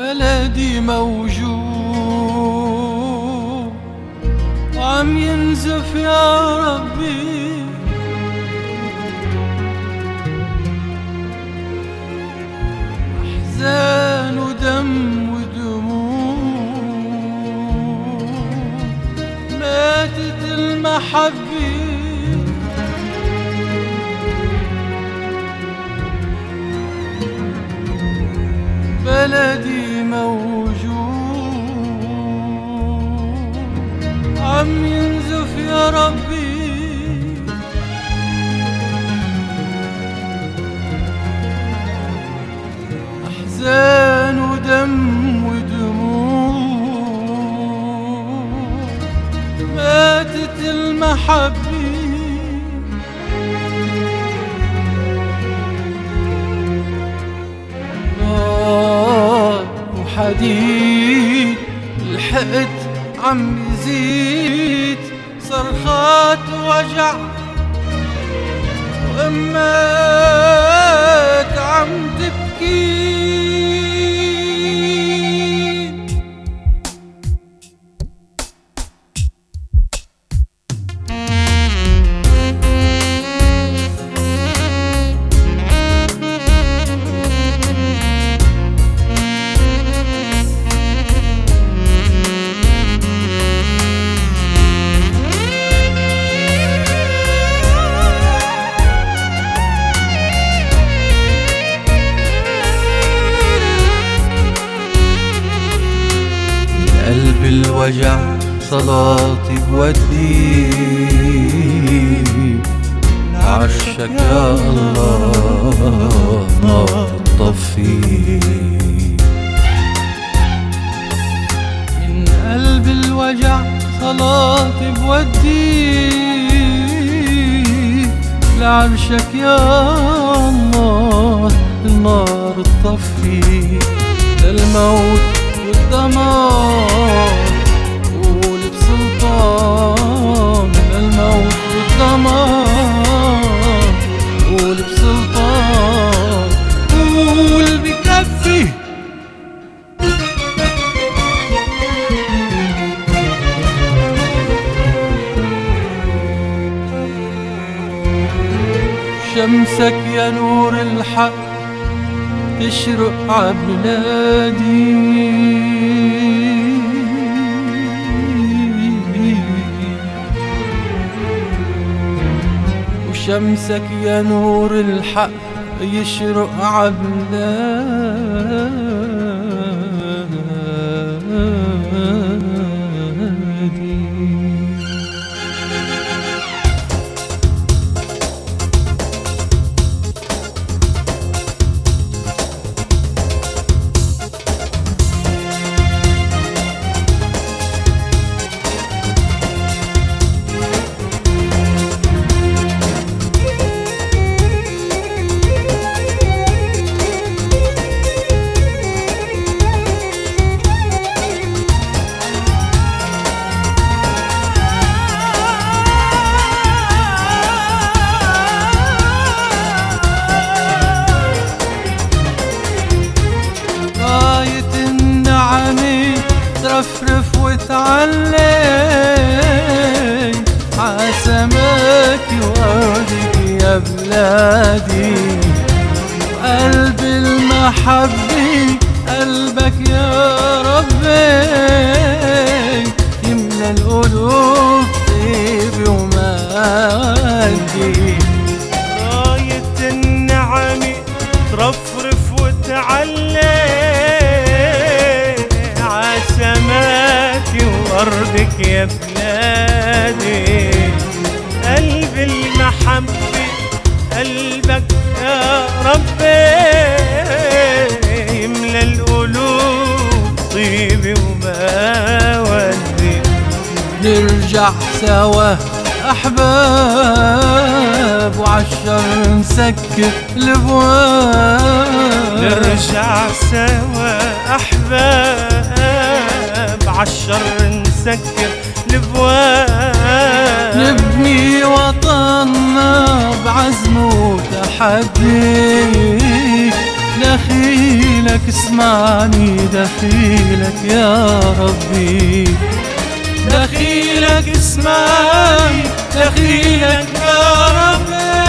بلدي موجوع وعم ينزف يا ربي، أحزان ودم ودموع، ماتت المحبة بلدي موجوع عم ينزف يا ربي، أحزان ودم ودموع، ماتت المحبة وحديد الحقد عم يزيد، صرخات وجع وأمات عم تبكي. قلب الوجع صلاتي بودي لعرشك يا الله، نار تطفي من قلب الوجع صلاتي بودي لعرشك يا الله، النار تطفي للموت والدمار، قول بسلطان الموت والدمار، قول بسلطان، قول بكفي. شمسك يا نور الحق تشرق عبلادي، وشمسك يا نور الحق يشرق عبلادي. ترفرف وتعلي عسماكي وأرضك يا بلادي، قلب المحبة قلبك يا ربي، يملى القلوب طيب ومادي. راية النعم ترفرف وتعلي عسماكي وأرضك يا بلادي، قلب المحبة قلبك يا ربي، يملى القلوب طيب ومودي. نرجع سوا أحباب وعالشر نسكر الأبواب، نرجع سوا أحباب عالشر نسكر الأبواب، نبني وطننا بعزم وتحدي، دخيلك اسمعني دخيلك يا ربي، دخيلك اسمعني دخيلك يا ربي.